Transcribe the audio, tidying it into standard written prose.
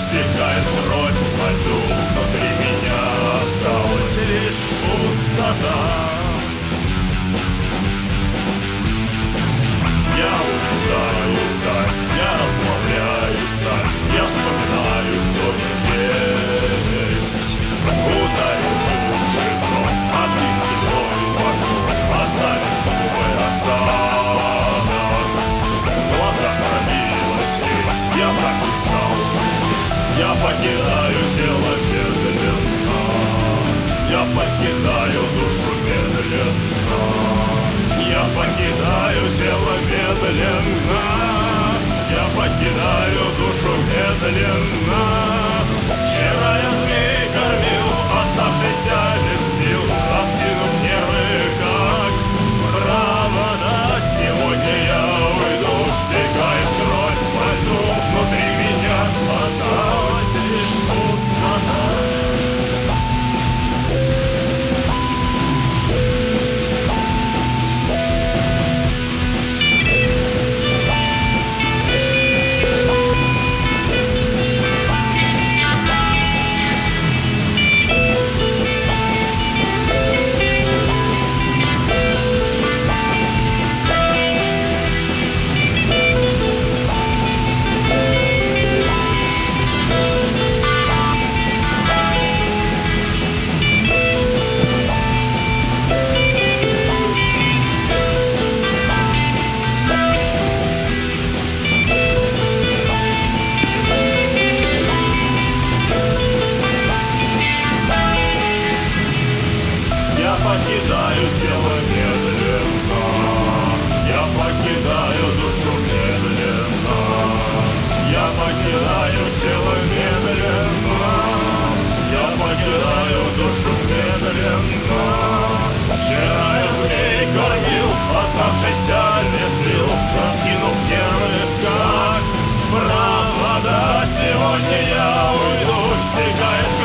стекает кровь по льду. Внутри меня осталась лишь пустота. Я улетаю вдаль, я расплавляю сталь, я вспоминаю, кто я есть. Ударил бывший дом, а ты зимой вокруг оставил новый осадок. В глазах пробилась весть, я так устал здесь. Я покидаю тело медленно, я покидаю душу медленно. Я покидаю тело медленно, я покидаю душу медленно. Вчера я змей кормил, оставшийся без сил, раскинув нервы, как провода. Сегодня я уйду, стекает кровь по льду. Внутри меня осталась лишь пустота. Покидаю тело медленно, я покидаю душу медленно, я покидаю тело медленно, я покидаю душу медленно. Вчера я змей кормил, оставшийся без сил, раскинув нервы, как провода. Сегодня я уйду, стекает